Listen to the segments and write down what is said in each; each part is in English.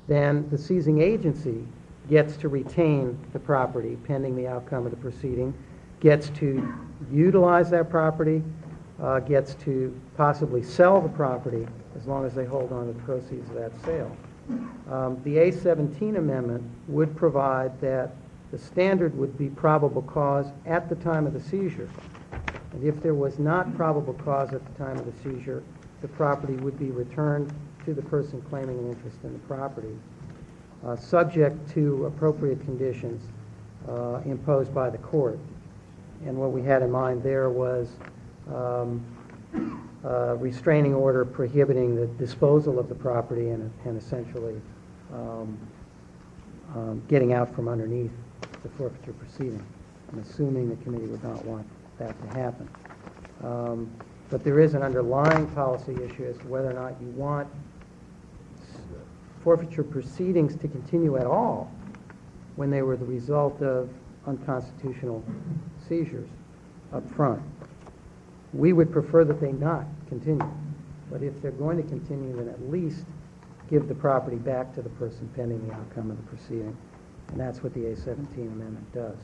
then the seizing agency gets to retain the property pending the outcome of the proceeding, gets to utilize that property, gets to possibly sell the property as long as they hold on to the proceeds of that sale. The A-17 amendment would provide that the standard would be probable cause at the time of the seizure. And if there was not probable cause at the time of the seizure, the property would be returned to the person claiming an interest in the property, subject to appropriate conditions imposed by the court. And what we had in mind there was a restraining order prohibiting the disposal of the property and essentially getting out from underneath the forfeiture proceeding. I'm assuming the committee would not want that to happen. But there is an underlying policy issue as to whether or not you want forfeiture proceedings to continue at all when they were the result of unconstitutional seizures up front. We would prefer that they not continue, but if they're going to continue, then at least give the property back to the person pending the outcome of the proceeding, and that's what the A-17 amendment does.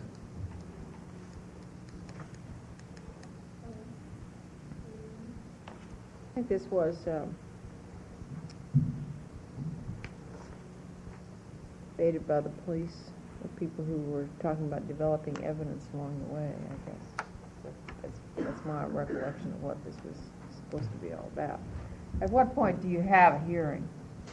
I think this was debated by the police, the people who were talking about developing evidence along the way, I guess. That's my recollection of what this was supposed to be all about. At what point do you have a hearing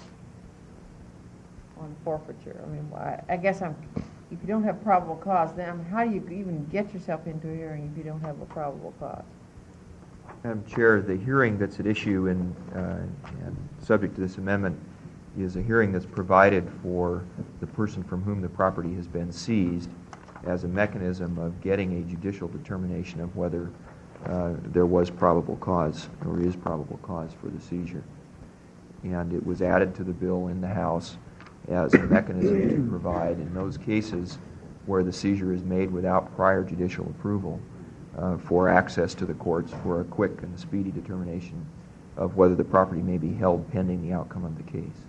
on forfeiture? I mean, I guess if you don't have probable cause, then how do you even get yourself into a hearing if you don't have a probable cause? Madam Chair, the hearing that's at issue and subject to this amendment is a hearing that's provided for the person from whom the property has been seized as a mechanism of getting a judicial determination of whether there was probable cause or is probable cause for the seizure. And it was added to the bill in the House as a mechanism to provide in those cases where the seizure is made without prior judicial approval for access to the courts for a quick and speedy determination of whether the property may be held pending the outcome of the case.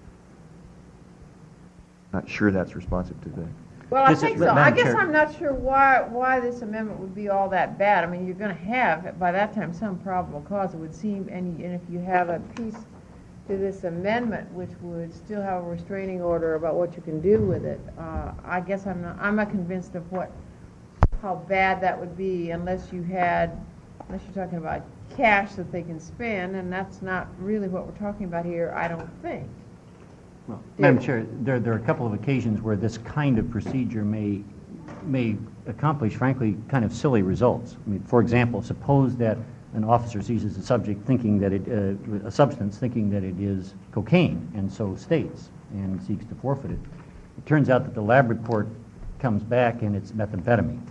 Not sure that's responsive to the... Well, I think so. I guess I'm not sure why this amendment would be all that bad. I mean, you're going to have, by that time, some probable cause, it would seem, and if you have a piece to this amendment which would still have a restraining order about what you can do with it, I guess I'm not convinced of how bad that would be unless you're talking about cash that they can spend, and that's not really what we're talking about here, I don't think. Well, Madam Chair, there are a couple of occasions where this kind of procedure may accomplish, frankly, kind of silly results. I mean, for example, suppose that an officer seizes a subject thinking that a substance thinking that it is cocaine, and so states and seeks to forfeit it. It turns out that the lab report comes back and it's methamphetamine.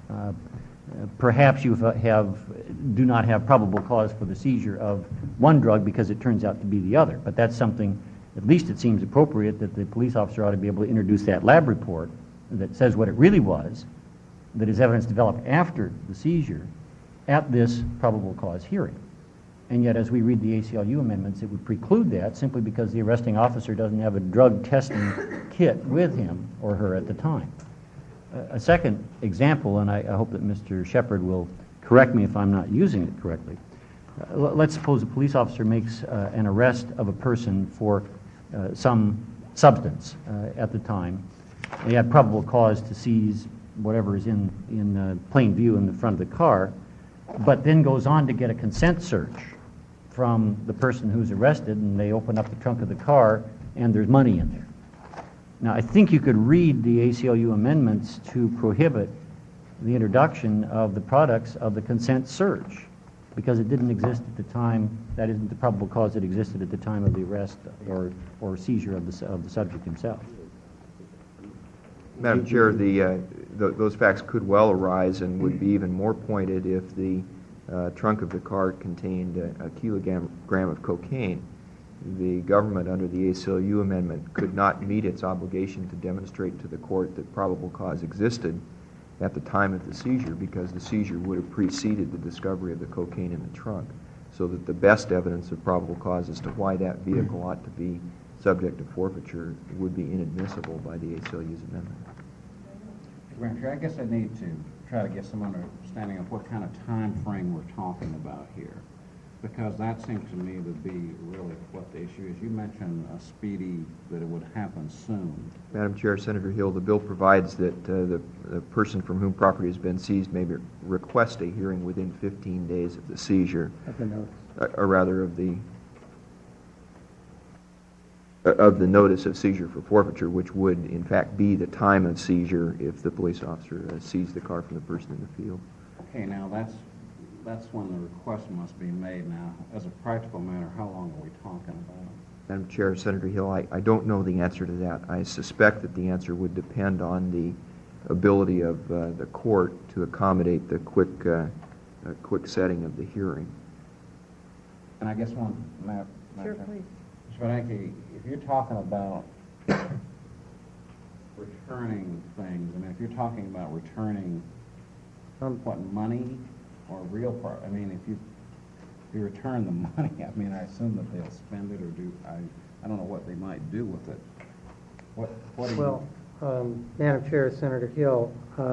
Perhaps you do not have probable cause for the seizure of one drug because it turns out to be the other, but that's something. At least it seems appropriate that the police officer ought to be able to introduce that lab report that says what it really was, that is evidence developed after the seizure, at this probable cause hearing. And yet, as we read the ACLU amendments, it would preclude that simply because the arresting officer doesn't have a drug testing kit with him or her at the time. A second example, and I hope that Mr. Shepard will correct me if I'm not using it correctly. Let's suppose a police officer makes an arrest of a person for some substance at the time. They have probable cause to seize whatever is in plain view in the front of the car, but then goes on to get a consent search from the person who's arrested, and they open up the trunk of the car, and there's money in there. Now, I think you could read the ACLU amendments to prohibit the introduction of the products of the consent search, because it didn't exist at the time. That isn't the probable cause that existed at the time of the arrest or seizure of the subject himself. Madam Chair, those facts could well arise and would be even more pointed if the trunk of the car contained a kilogram of cocaine. The government, under the ACLU amendment, could not meet its obligation to demonstrate to the court that probable cause existed at the time of the seizure, because the seizure would have preceded the discovery of the cocaine in the trunk, so that the best evidence of probable cause as to why that vehicle ought to be subject to forfeiture would be inadmissible by the ACLU's amendment. Madam Chair, I guess I need to try to get some understanding of what kind of time frame we're talking about here, because that seems to me to be really what the issue is. You mentioned a speedy, that it would happen soon. Madam Chair, Senator Hill, the bill provides that the person from whom property has been seized may request a hearing within 15 days of the seizure, or rather of the notice of seizure for forfeiture, which would in fact be the time of seizure if the police officer seized the car from the person in the field. Okay, now that's when the request must be made. Now, as a practical matter, how long are we talking about? Madam Chair, Senator Hill, I don't know the answer to that. I suspect that the answer would depend on the ability of the court to accommodate the quick setting of the hearing. And I guess one, Sure, please. Mr. Bernanke, if you're talking about returning things, I mean, if you're talking about returning what, money or real property? I mean, if you return the money, I mean, I assume that they'll spend it or do, I don't know what they might do with it. What do you... Well, Madam Chair, Senator Hill,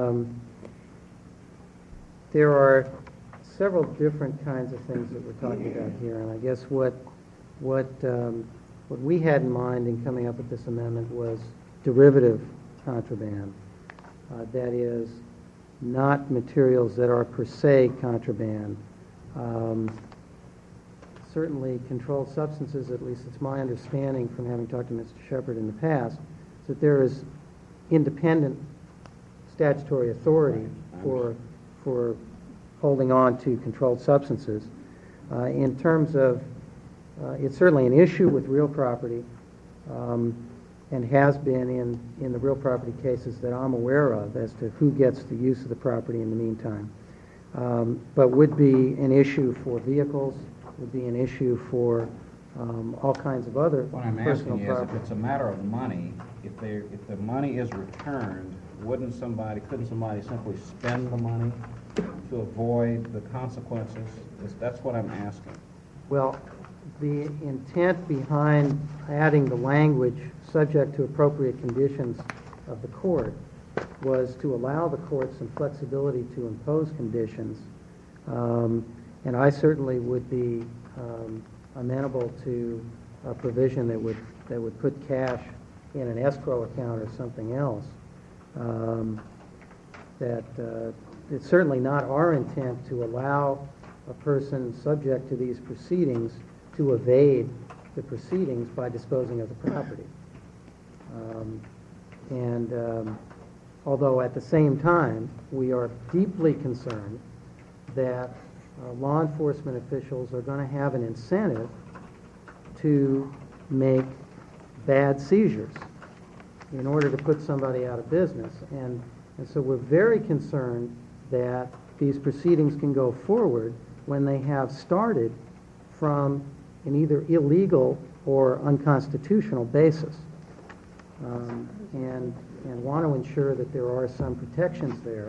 there are several different kinds of things that we're talking about here, and I guess what we had in mind in coming up with this amendment was derivative contraband. That is, not materials that are per se contraband. Certainly controlled substances, at least it's my understanding from having talked to Mr. Shepard in the past, that there is independent statutory authority for holding on to controlled substances. In terms of, it's certainly an issue with real property, and has been in the real property cases that I'm aware of as to who gets the use of the property in the meantime. But would be an issue for vehicles, would be an issue for all kinds of other What I'm personal asking is, property. if it's a matter of money, if the money is returned, couldn't somebody simply spend the money to avoid the consequences? That's what I'm asking. Well, the intent behind adding the language subject to appropriate conditions of the court was to allow the court some flexibility to impose conditions. And I certainly would be amenable to a provision that would put cash in an escrow account or something else. It's certainly not our intent to allow a person subject to these proceedings to evade the proceedings by disposing of the property. Although at the same time, we are deeply concerned that law enforcement officials are going to have an incentive to make bad seizures in order to put somebody out of business. And so we're very concerned that these proceedings can go forward when they have started from an either illegal or unconstitutional basis. And want to ensure that there are some protections there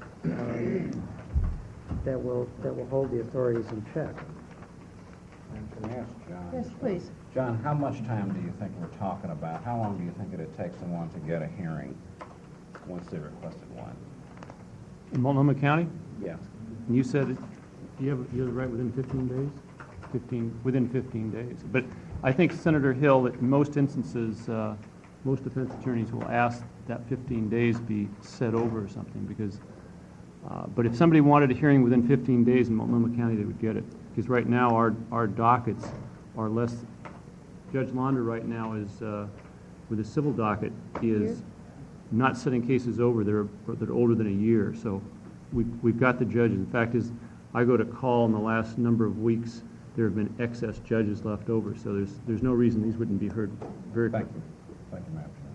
that will hold the authorities in check. And can I ask John? Yes, please. John, how much time do you think we're talking about? How long do you think it'd take someone to get a hearing once they requested one? In Multnomah County? Yeah. And you said you have the right within 15 days? Within 15 days. But I think, Senator Hill, that in most instances, most defense attorneys will ask that 15 days be set over or something, because, but if somebody wanted a hearing within 15 days in Multnomah County, they would get it. Because right now, our dockets are less. Judge Launder right now is, with a civil docket, is not setting cases over that are older than a year. So we've got the judges. In fact, as I go to call in the last number of weeks, there have been excess judges left over. So there's no reason these wouldn't be heard very quickly. Thank you, Madam Chair.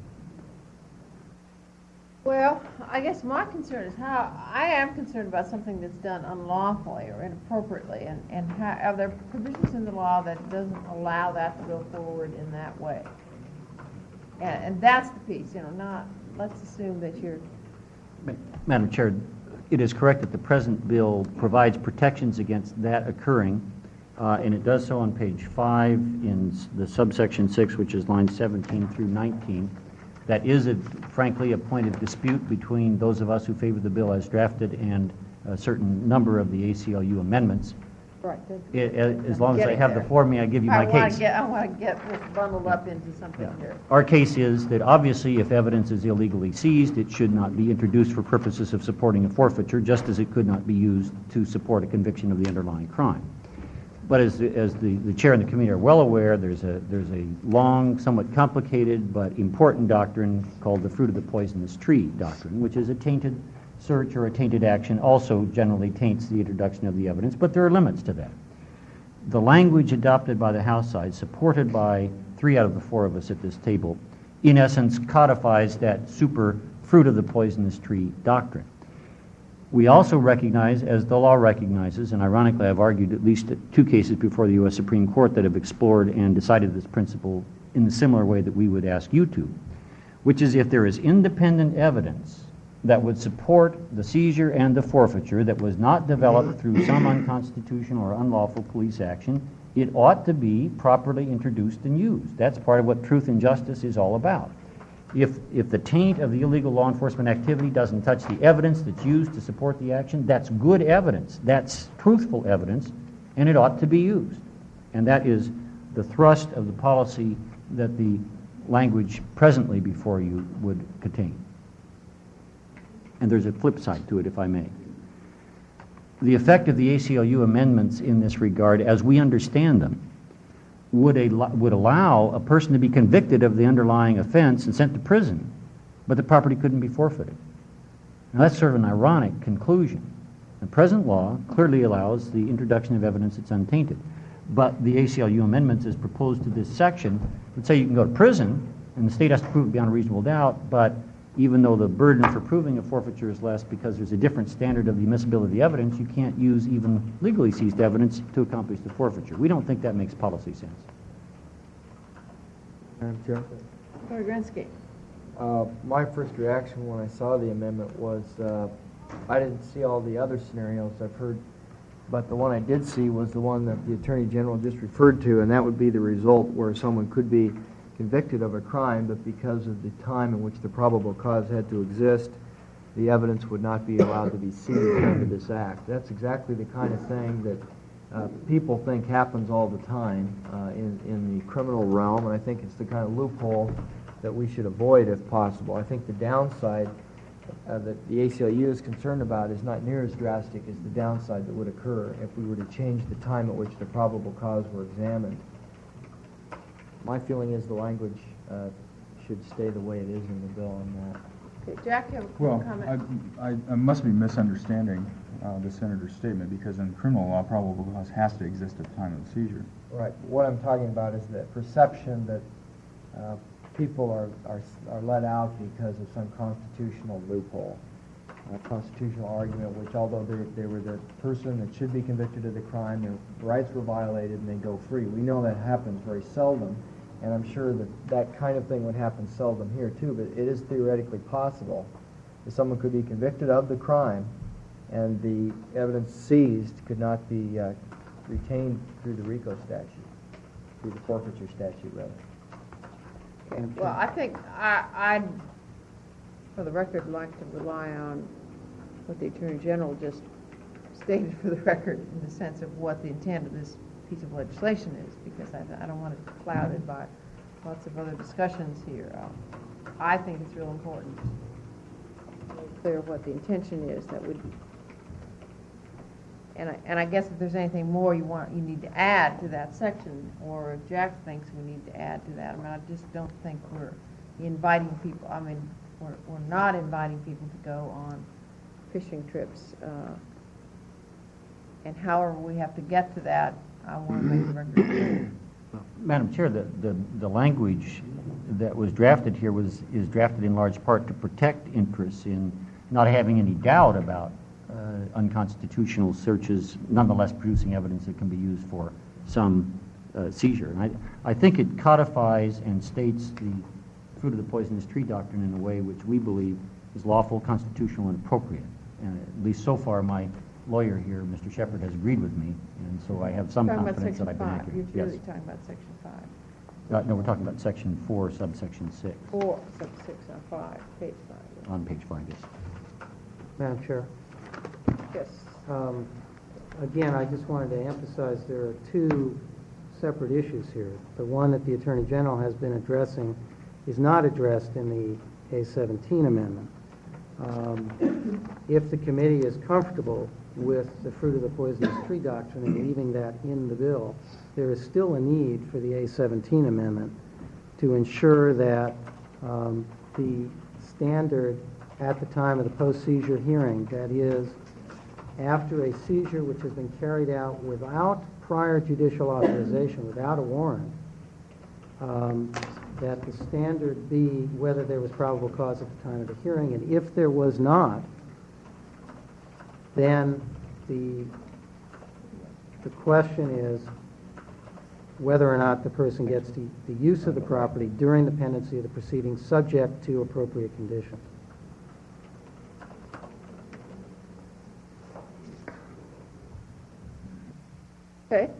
Well, I guess my concern is how, I am concerned about something that's done unlawfully or inappropriately, and how, are there provisions in the law that doesn't allow that to go forward in that way? And that's the piece, let's assume that you're... Madam Chair, it is correct that the present bill provides protections against that occurring. And it does so on page 5 in the subsection 6, which is lines 17 through 19. That is, frankly, a point of dispute between those of us who favor the bill as drafted and a certain number of the ACLU amendments. Right. As long as I have the floor, may I give you my case? I want to get this bundled up into something here. Our case is that obviously if evidence is illegally seized, it should not be introduced for purposes of supporting a forfeiture, just as it could not be used to support a conviction of the underlying crime. But as the chair and the committee are well aware, there's a long, somewhat complicated but important doctrine called the fruit of the poisonous tree doctrine, which is a tainted search or a tainted action also generally taints the introduction of the evidence, but there are limits to that. The language adopted by the House side, supported by 3 out of the 4 of us at this table, in essence codifies that super fruit of the poisonous tree doctrine. We also recognize, as the law recognizes, and ironically I've argued at least 2 cases before the U.S. Supreme Court that have explored and decided this principle in the similar way that we would ask you to, which is if there is independent evidence that would support the seizure and the forfeiture that was not developed through some unconstitutional or unlawful police action, it ought to be properly introduced and used. That's part of what truth and justice is all about. If the taint of the illegal law enforcement activity doesn't touch the evidence that's used to support the action, that's good evidence, that's truthful evidence, and it ought to be used. And that is the thrust of the policy that the language presently before you would contain. And there's a flip side to it, if I may. The effect of the ACLU amendments in this regard, as we understand them, would allow a person to be convicted of the underlying offense and sent to prison, but the property couldn't be forfeited. Now that's sort of an ironic conclusion. The present law clearly allows the introduction of evidence that's untainted, but the ACLU amendments as proposed to this section would say you can go to prison and the state has to prove it beyond a reasonable doubt, but even though the burden for proving a forfeiture is less because there's a different standard of the admissibility of the evidence, you can't use even legally seized evidence to accomplish the forfeiture. We don't think that makes policy sense. Madam Chair? Corey Grensky. My first reaction when I saw the amendment was I didn't see all the other scenarios I've heard, but the one I did see was the one that the Attorney General just referred to, and that would be the result where someone could be convicted of a crime, but because of the time in which the probable cause had to exist, the evidence would not be allowed to be seized under this act. That's exactly the kind of thing that people think happens all the time in the criminal realm, and I think it's the kind of loophole that we should avoid if possible. I think the downside that the ACLU is concerned about is not near as drastic as the downside that would occur if we were to change the time at which the probable cause were examined. My feeling is the language should stay the way it is in the bill on that. Okay, Jack, you have a Well, comment? I must be misunderstanding the senator's statement, because in criminal law, probable cause has to exist at the time of the seizure. Right. What I'm talking about is the perception that people are let out because of some constitutional loophole, a constitutional argument which, although they were the person that should be convicted of the crime, their rights were violated and they go free. We know that happens very seldom, and I'm sure that kind of thing would happen seldom here too, but it is theoretically possible that someone could be convicted of the crime and the evidence seized could not be retained through the RICO statute, through the forfeiture statute, rather. Okay. Well, I think I'd, for the record, like to rely on what the Attorney General just stated for the record in the sense of what the intent of this piece of legislation is, because I don't want it clouded by lots of other discussions here. I think it's real important to be clear what the intention is. That would, and I guess if there's anything more you need to add to that section, or if Jack thinks we need to add to that. I mean, I just don't think we're inviting people. I mean, we're not inviting people to go on fishing trips. And however we have to get to that, I want to make the record clear. Madam Chair, the language that was drafted here is drafted in large part to protect interests in not having any doubt about unconstitutional searches, nonetheless producing evidence that can be used for some seizure. And I think it codifies and states the fruit of the poisonous tree doctrine in a way which we believe is lawful, constitutional, and appropriate. And at least so far, my lawyer here, Mr. Shepherd, has agreed with me, and so I have some Talking about confidence that section I've been 5, accurate. you're Yes. really talking about section 5. No, we're talking about section 4, subsection 6, 4, sub 6, 5, page 5. on page 5, yes. Madam Chair. Yes. Again, I just wanted to emphasize there are two separate issues here. The one that the Attorney General has been addressing is not addressed in the A17 amendment. If the committee is comfortable with the fruit of the poisonous tree doctrine and leaving that in the bill, there is still a need for the A17 amendment to ensure that the standard at the time of the post-seizure hearing, that is, after a seizure which has been carried out without prior judicial authorization, without a warrant, that the standard be whether there was probable cause at the time of the hearing, and if there was not, then the question is whether or not the person gets the use of the property during the pendency of the proceedings subject to appropriate conditions. Okay.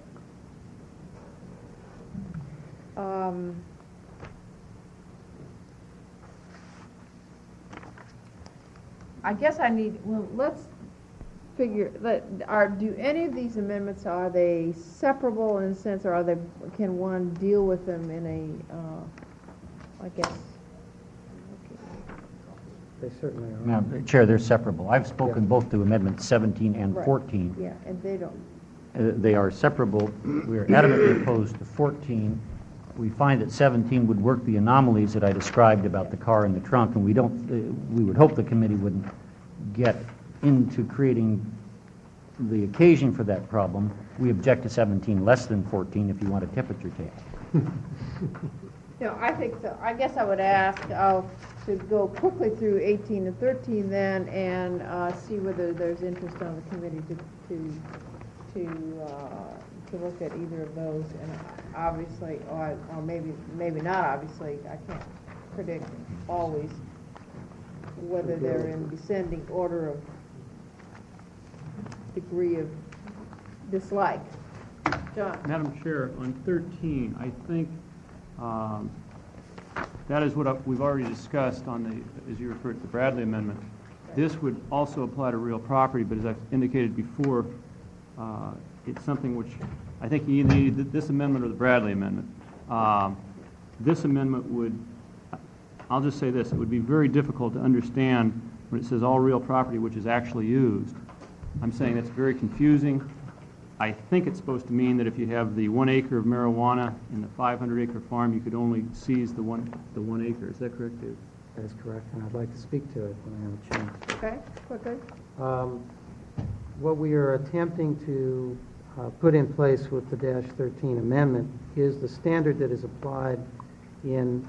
I guess I need, well, let's figure, do any of these amendments, are they separable in a sense, or can one deal with them in a, I guess? They certainly are. Madam Chair, they're separable. I've spoken both to Amendment 17 and Right. 14. Yeah, and they don't. They are separable. We are adamantly opposed to 14. We find that 17 would work the anomalies that I described about the car in the trunk, and we would hope the committee wouldn't get into creating the occasion for that problem. We object to 17 less than 14 if you want a temperature take. I think so. I guess I would ask to go quickly through 18 and 13 then, and see whether there's interest on the committee to look at either of those. And obviously, or maybe not obviously, I can't predict always whether they're in descending order of degree of dislike. John? Madam Chair, on 13, I think that is what we've already discussed on the, as you referred to the Bradley Amendment. This would also apply to real property, but as I've indicated before, it's something which I think you either need this amendment or the Bradley Amendment. This amendment would, I'll just say this, it would be very difficult to understand when it says all real property which is actually used. I'm saying that's very confusing. I think it's supposed to mean that if you have the 1 acre of marijuana in the 500-acre farm, you could only seize the one acre. Is that correct, Dave? That is correct, and I'd like to speak to it when I have a chance. Okay, quickly. What we are attempting to put in place with the -13 amendment is the standard that is applied in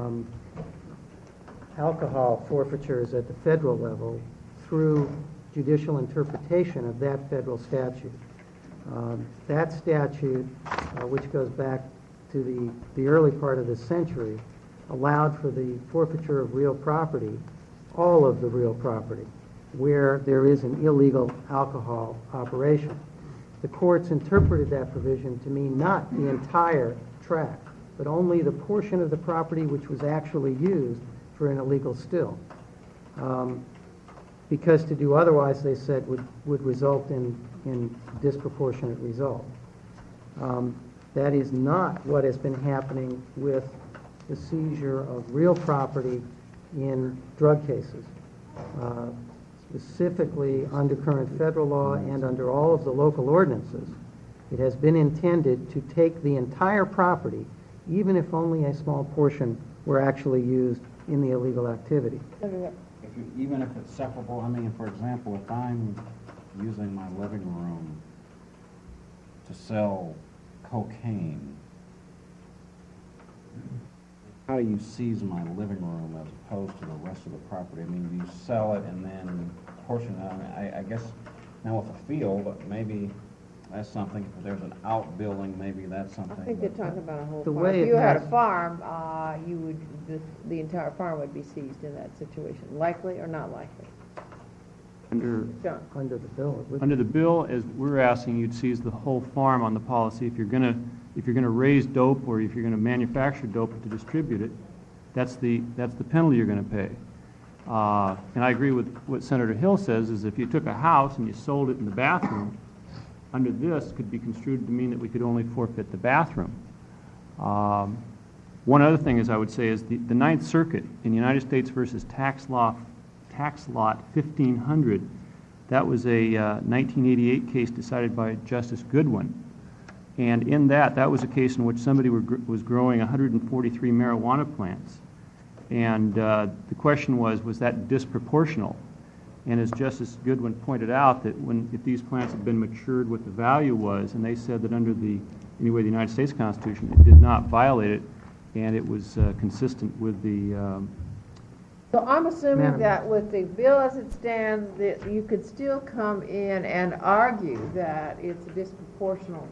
alcohol forfeitures at the federal level through judicial interpretation of that federal statute. That statute, which goes back to the early part of this century, allowed for the forfeiture of real property, all of the real property, where there is an illegal alcohol operation. The courts interpreted that provision to mean not the entire tract, but only the portion of the property which was actually used for an illegal still. Because to do otherwise, they said, would result in disproportionate result. That is not what has been happening with the seizure of real property in drug cases. Specifically under current federal law and under all of the local ordinances, it has been intended to take the entire property, even if only a small portion were actually used in the illegal activity. Even if it's separable, I mean, for example, if I'm using my living room to sell cocaine, how do you seize my living room as opposed to the rest of the property? I mean, do you sell it and then portion it? I mean, I guess now with a field, maybe that's something. If there's an outbuilding, maybe that's something. I think they're talking about a whole The farm. way If it you had a has- farm, you would, the entire farm would be seized in that situation. Likely or not likely? Under Under the bill, it would. Under the bill, as we're asking, you'd seize the whole farm on the policy. If you're gonna raise dope or if you're gonna manufacture dope to distribute it, that's the penalty you're gonna pay. And I agree with what Senator Hill says, is if you took a house and you sold it in the bathroom, under this could be construed to mean that we could only forfeit the bathroom. One other thing is I would say is the Ninth Circuit in United States versus Tax Lot 1500, that was a 1988 case decided by Justice Goodwin. And in that was a case in which somebody was growing 143 marijuana plants. And the question was that disproportional? And as Justice Goodwin pointed out, that if these plants had been matured, what the value was, and they said that under the United States Constitution, it did not violate it, and it was consistent with the... So I'm assuming Madam. that with the bill as it stands, that you could still come in and argue that it's disproportional.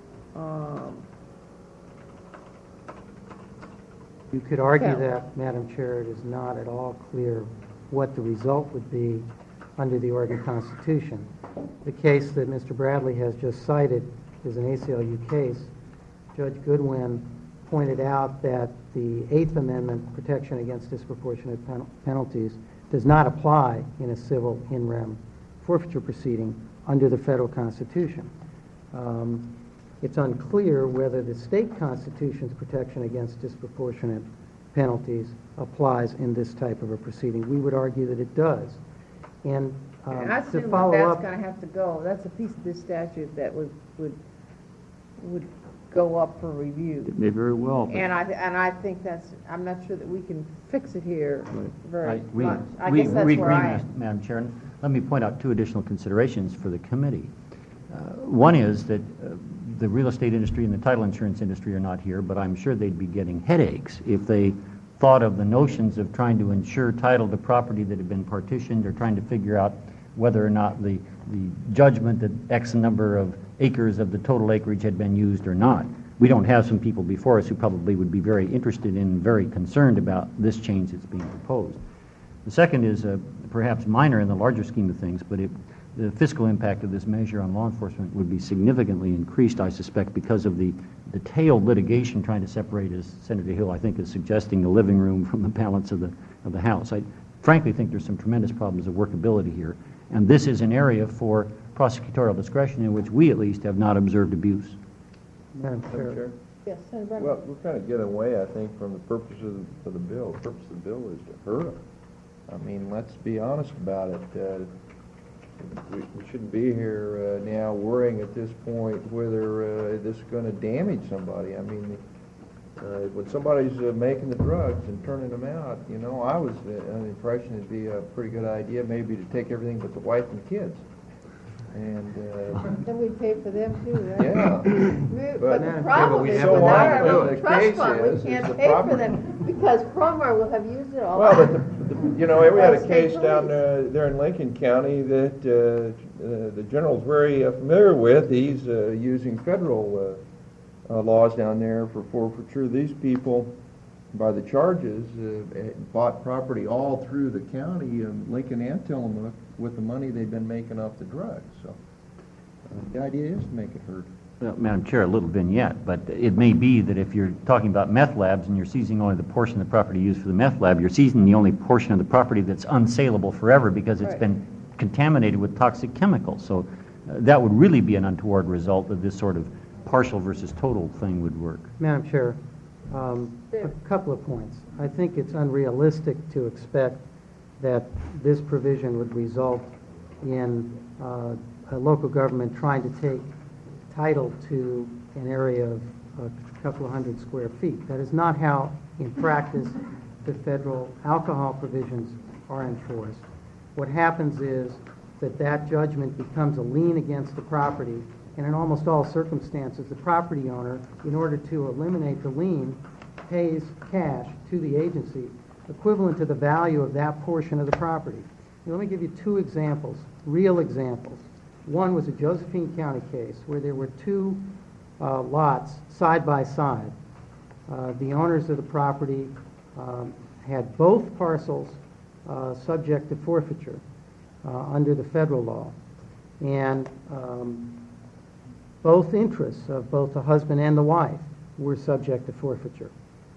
You could argue Yeah. that, Madam Chair, it is not at all clear what the result would be under the Oregon Constitution. The case that Mr. Bradley has just cited is an ACLU case. Judge Goodwin pointed out that the Eighth Amendment protection against disproportionate penalties does not apply in a civil in rem forfeiture proceeding under the federal Constitution. It's unclear whether the state constitution's protection against disproportionate penalties applies in this type of a proceeding. We would argue that it does. And I to assume follow that's up, going to have to go. That's a piece of this statute that would go up for review. It may very well. But And I think I'm not sure that we can fix it here very We much. I guess that's agree, where I am. Madam Chair. And let me point out two additional considerations for the committee. One is that the real estate industry and the title insurance industry are not here, but I'm sure they'd be getting headaches if they thought of the notions of trying to insure title to property that had been partitioned, or trying to figure out whether or not the judgment that X number of acres of the total acreage had been used or not. We don't have some people before us who probably would be very interested and very concerned about this change that's being proposed. The second is perhaps minor in the larger scheme of things, but the fiscal impact of this measure on law enforcement would be significantly increased, I suspect, because of the detailed litigation trying to separate, as Senator Hill, I think, is suggesting, the living room from the balance of the house. I frankly think there's some tremendous problems of workability here, and this is an area for prosecutorial discretion in which we at least have not observed abuse. Madam Chair. Yes, Senator Bradley. Well, we're kind of getting away, I think, from the purpose of the bill. The purpose of the bill is to hurt them. I mean, let's be honest about it. We shouldn't be here now worrying at this point whether this is going to damage somebody. I mean, when somebody's making the drugs and turning them out, you know, I was under the impression it'd be a pretty good idea maybe to take everything but the wife and kids. And Then we pay for them too, right? yeah. But the problem is, so without our often little the trust case fund, is we can't the pay for property- them, because Cromar will have used it all Well, up. but you know, we had a State case down there in Lincoln County that the general's very familiar with. He's using federal laws down there for forfeiture. These people, by the charges, bought property all through the county, Lincoln and Tillamook, with the money they've been making off the drugs. So the idea is to make it hurt. Well, Madam Chair, a little vignette, but it may be that if you're talking about meth labs and you're seizing only the portion of the property used for the meth lab, you're seizing the only portion of the property that's unsaleable forever because it's Right. been contaminated with toxic chemicals. So that would really be an untoward result of this sort of partial versus total thing would work. Madam Chair, a couple of points. I think it's unrealistic to expect that this provision would result in a local government trying to take title to an area of a couple of hundred square feet. That is not how, in practice, the federal alcohol provisions are enforced. What happens is that judgment becomes a lien against the property, and in almost all circumstances, the property owner, in order to eliminate the lien, pays cash to the agency equivalent to the value of that portion of the property. Now, let me give you two examples, real examples. One was a Josephine County case where there were two lots side by side. The owners of the property had both parcels subject to forfeiture. under the federal law. And both interests of both the husband and the wife were subject to forfeiture.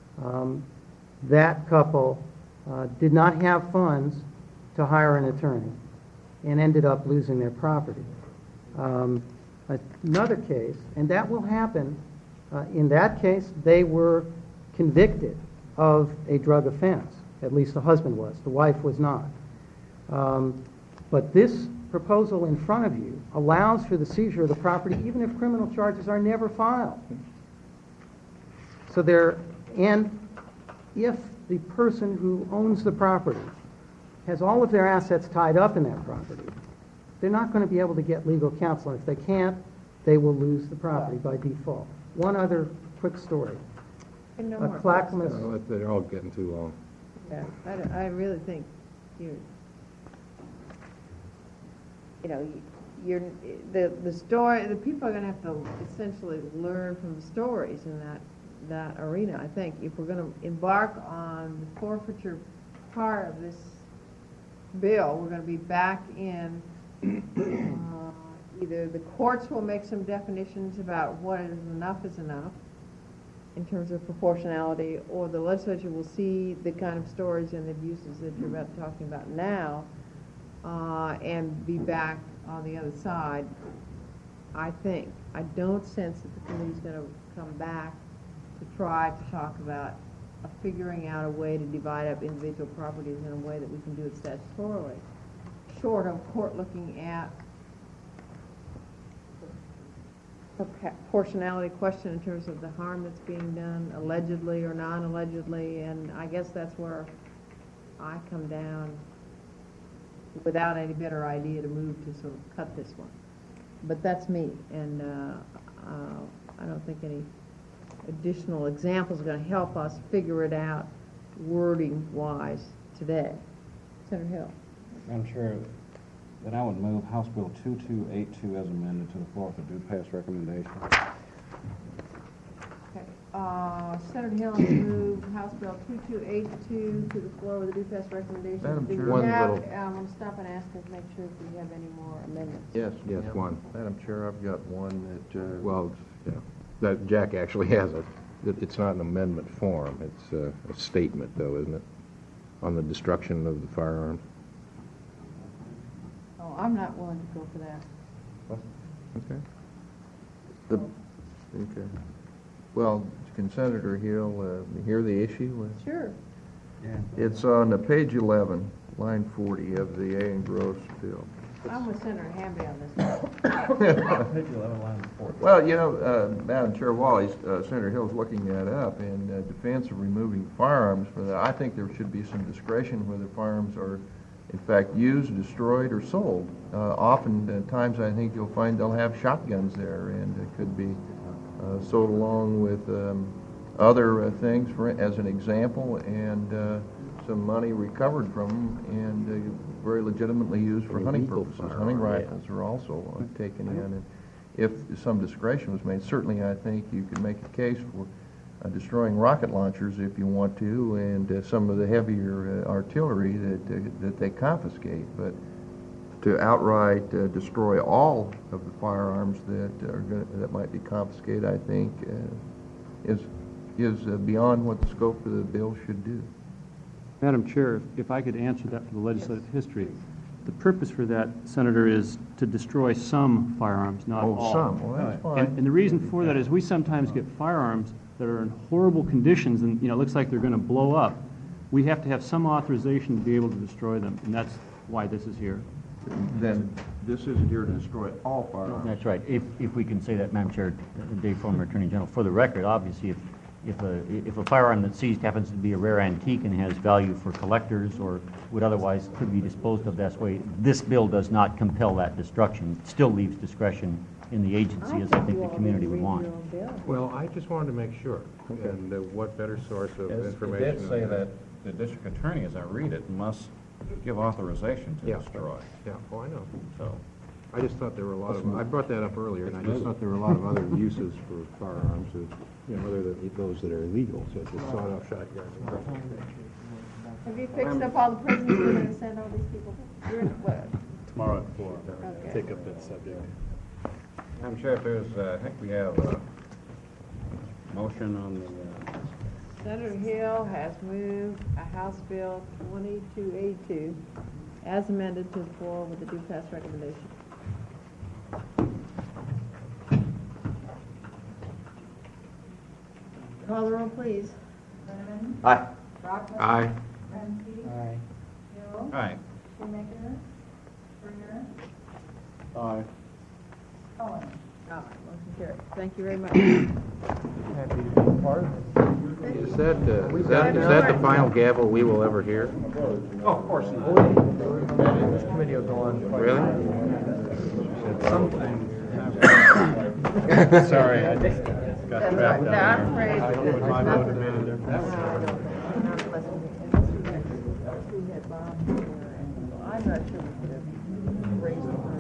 That couple did not have funds to hire an attorney and ended up losing their property. Another case, and that will happen, in that case, they were convicted of a drug offense. At least the husband was. The wife was not. But this proposal in front of you allows for the seizure of the property even if criminal charges are never filed. So and if the person who owns the property has all of their assets tied up in that property, they're not going to be able to get legal counsel. And if they can't, they will lose the property by default. One other quick story. And no A more Clackamas, They're all getting too long. Yeah, I really think the story, the people are going to have to essentially learn from the stories in that arena. I think if we're going to embark on the forfeiture part of this bill, we're going to be back in either the courts will make some definitions about what is enough in terms of proportionality, or the legislature will see the kind of stories and abuses that you're talking about now, and be back on the other side. I don't sense that the committee's going to come back to try to talk about figuring out a way to divide up individual properties in a way that we can do it statutorily, short of court looking at proportionality question in terms of the harm that's being done, allegedly or non-allegedly, and I guess that's where I come down without any better idea to move to sort of cut this one. But that's me, and I don't think any additional examples are going to help us figure it out wording-wise today. Senator Hill. Madam Chair, then I would move House Bill 2282 as amended to the floor with a due pass recommendation. Okay. Senator Hill has moved House Bill 2282 to the floor with a due pass recommendation. Madam Chair, I'm going to stop and ask us to make sure if we have any more amendments. Yes, one. Madam Chair, I've got one that, Well, yeah, that Jack actually has it. It's not an amendment form. It's a statement, though, isn't it? On the destruction of the firearms. Oh, I'm not willing to go for that. Okay. okay. Well, can Senator Hill hear the issue? Sure. Yeah. It's on page 11, line 40 of the A. and Gross bill. I'm with Senator Hamby on this one. Well, you know, Madam Chair Wallace, Senator Hill's looking that up, in defense of removing firearms for that, I think there should be some discretion whether firearms are, in fact, used, destroyed, or sold. Oftentimes, I think you'll find they'll have shotguns there, and it could be sold along with other things, as an example, and some money recovered from them, and very legitimately used for hunting purposes. Hunting rifles are also taken in, and if some discretion was made, certainly I think you could make a case for destroying rocket launchers if you want to, and some of the heavier artillery that they confiscate. But to outright destroy all of the firearms that might be confiscated, I think, is beyond what the scope of the bill should do. Madam Chair, if I could answer that for the legislative history. The purpose for that, Senator, is to destroy some firearms, not all. Oh, some. Well, that's fine. And the reason for that is we sometimes get firearms that are in horrible conditions and, it looks like they're going to blow up. We have to have some authorization to be able to destroy them, and that's why this is here. Then this isn't here to destroy all firearms. That's right. If we can say that, Madam Chair, Dave, former Attorney General, for the record, obviously, if a firearm that's seized happens to be a rare antique and has value for collectors or would otherwise could be disposed of that way, this bill does not compel that destruction. It still leaves discretion in the agency, as I think the community would want. Well, I just wanted to make sure. Okay. And what better source of information? It did say that the district attorney, as I read it, must give authorization to destroy. Yeah, oh, I know. So I just thought there were a lot of, I brought that up earlier, and I just thought there were a lot of other uses for firearms, other than those that are illegal, such as sawed-off shotguns. Have you fixed up all the prisons we're going to send all these people? tomorrow at 4. Okay. Take up that subject. Madam Chair, if there's, I think we have a motion on the, Senator Hill has moved a House Bill 2282 as amended to the floor with the due pass recommendation. Call the roll, please. Aye. Aye. Aye. aye. Aye. All right, motion carried. Thank you very much. Happy to be part of it. Is that the final gavel we will ever hear? Oh, of course not. This committee will go on. Really? Sorry, I just got trapped I'm out afraid. there. I put my vote in there. I'm not sure we could have raised it.